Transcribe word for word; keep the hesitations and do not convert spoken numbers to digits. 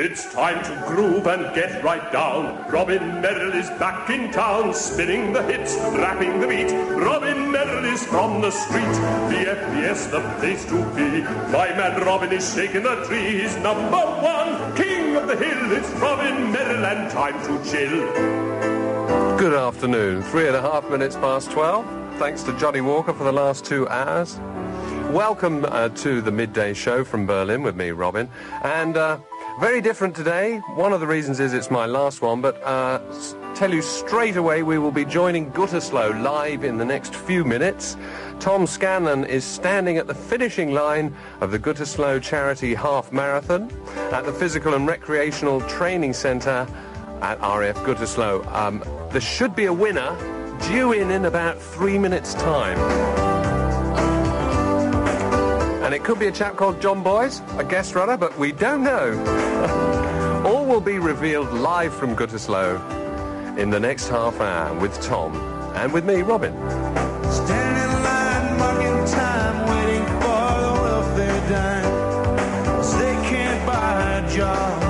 It's time to groove and get right down. Robin Merrill is back in town, spinning the hits, rapping the beat. Robin Merrill is from the street, the F B S, the place to be. My man Robin is shaking the tree, he's number one, king of the hill. It's Robin Merrill and time to chill. Good afternoon, three and a half minutes past twelve. Thanks to Johnny Walker for the last two hours. Welcome uh, to the midday show from Berlin with me, Robin. And uh, very different today. One of the reasons is it's my last one, but uh, s- tell you straight away we will be joining Gütersloh live in the next few minutes. Tom Scanlon is standing at the finishing line of the Gütersloh Charity Half Marathon at the Physical and Recreational Training Centre at R A F Gütersloh. Um, there should be a winner due in in about three minutes' time. And it could be a chap called John Boyce, a guest runner, but we don't know. All will be revealed live from Gütersloh in the next half hour with Tom and with me, Robin. Standing in line, marking time, waiting for the welfare dime. 'Cause they can't buy a job.